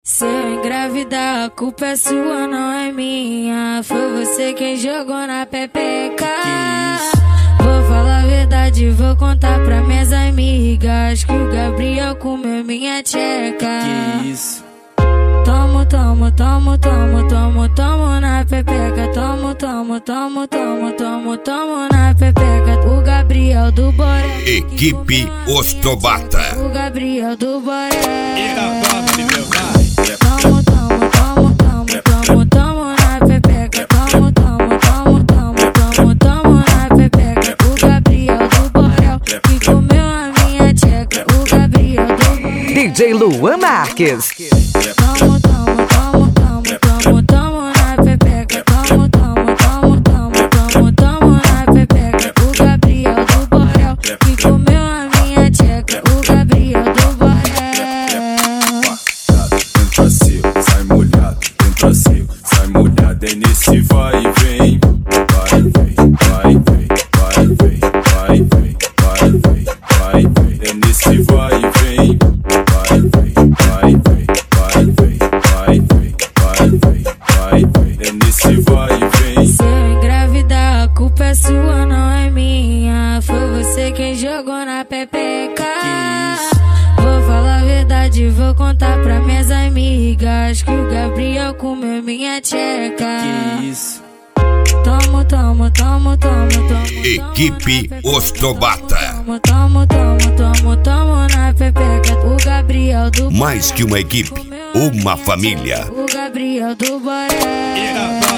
Se eu engravidar, a culpa é sua, não é minha. Foi você quem jogou na pepeca. Vou falar a verdade, vou contar pra minhas amigas que o Gabriel comeu minha tcheca. Que isso? Tomo, tomo, tomo, tomo, tomo, tomo na pepeca. Tomo, tomo, tomo, tomo, tomo, tomo na pepeca. O Gabriel do Boré. Equipe Ostobata. O Gabriel do Boré. Tomo, tomo, tomo, tomo, tomo, tomo na pepeca. Tomo, tomo, tomo, tomo, tomo, tomo na pepeca. O Gabriel do Borel que comeu a minha tcheca. O Gabriel do Borel. DJ Luan Marques. Tomo, tomo, tomo, tomo, tomo, tomo na pepeca. Tomo, tomo, tomo, tomo, tomo, tomo na pepeca. O Gabriel do Borel que comeu a minha tcheca. O Gabriel do Borel. entra seco, sai molhado, entra seco, sai molhado. É nesse vai e vem, vai, vem, vai, vem, vai, vem, vai, vem, vai, vem, vai, vem. É nesse vai e vem, vai, vem, vai, vem, vai, vem, vai, vem, vai, vem, vai, vem. É nesse vai e vem. Se eu engravidar, a culpa é sua, não é minha. Foi você quem jogou na pepeca. Vou falar a verdade, vou contar pra minhas amigas que o Gabriel comeu minha tcheca. Que isso? Tomo, tomo, tomo, tomo, tomo. Equipe Ostobata. Tomo, tomo, tomo, tomo, tomo na pepeca. O Gabriel do Mais que uma equipe, uma família. O Gabriel do Boré.